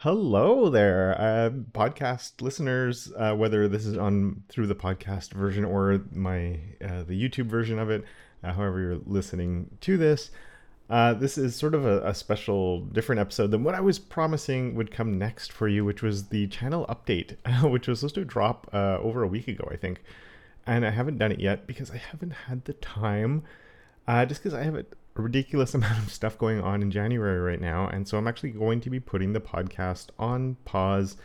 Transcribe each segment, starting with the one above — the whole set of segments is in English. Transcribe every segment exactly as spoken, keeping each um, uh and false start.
Hello there, uh, podcast listeners. Uh, whether this is on through the podcast version or my uh, the YouTube version of it, uh, however you're listening to this, uh, this is sort of a, a special, different episode than what I was promising would come next for you, which was the channel update, which was supposed to drop uh, over a week ago, I think, and I haven't done it yet because I haven't had the time. Uh, just because I have a ridiculous amount of stuff going on in January right now. And so I'm actually going to be putting the podcast on pause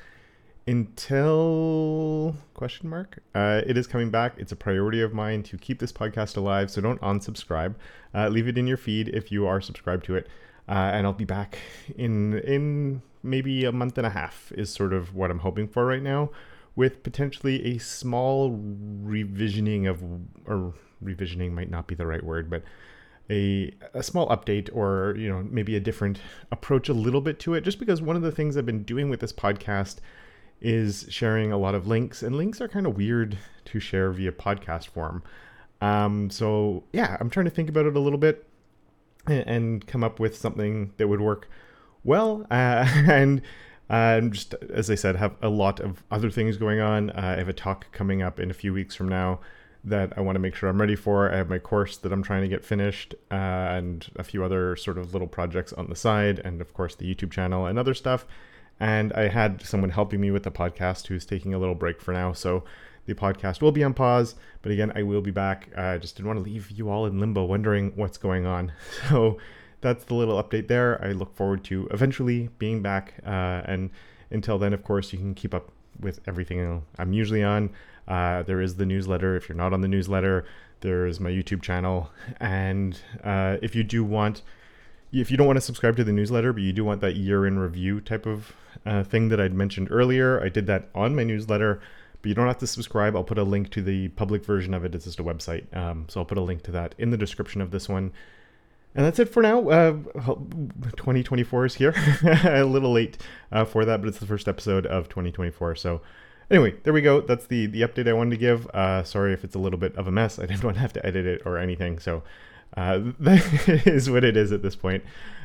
until question mark. Uh, it is coming back. It's a priority of mine to keep this podcast alive. So don't unsubscribe. Uh, leave it in your feed if you are subscribed to it. Uh, and I'll be back in in maybe a month and a half is sort of what I'm hoping for right now, with potentially a small revisioning of, or revisioning might not be the right word, but a a small update, or you know, maybe a different approach a little bit to it, just because one of the things I've been doing with this podcast is sharing a lot of links, and links are kind of weird to share via podcast form. Um, so yeah, I'm trying to think about it a little bit and, and come up with something that would work well. Uh, and um, just as I said, have a lot of other things going on. Uh, I have a talk coming up in a few weeks from now that I want to make sure I'm ready for. I have my course that I'm trying to get finished, uh, and a few other sort of little projects on the side, and of course the YouTube channel and other stuff. And I had someone helping me with the podcast who's taking a little break for now, so the podcast will be on pause, but again, I will be back. I uh, just didn't want to leave you all in limbo wondering what's going on. So that's the little update there. I look forward to eventually being back, uh, and until then, of course, you can keep up with everything I'm usually on. Uh, there is the newsletter. If you're not on the newsletter, there's my YouTube channel. And uh, if you do want, if you don't want to subscribe to the newsletter, but you do want that year in review type of uh, thing that I'd mentioned earlier, I did that on my newsletter, but you don't have to subscribe. I'll put a link to the public version of it. It's just a website. Um, so I'll put a link to that in the description of this one. And that's it for now. Uh, twenty twenty-four is here. A little late uh, for that, but it's the first episode of twenty twenty-four. So anyway, there we go. That's the, the update I wanted to give. Uh, sorry if it's a little bit of a mess. I didn't want to have to edit it or anything. So uh, that is what it is at this point.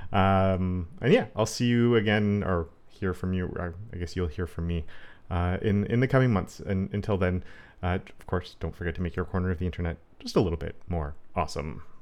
Um, and yeah, I'll see you again, or hear from you. Or I guess you'll hear from me uh, in, in the coming months. And until then, uh, of course, don't forget to make your corner of the internet just a little bit more awesome.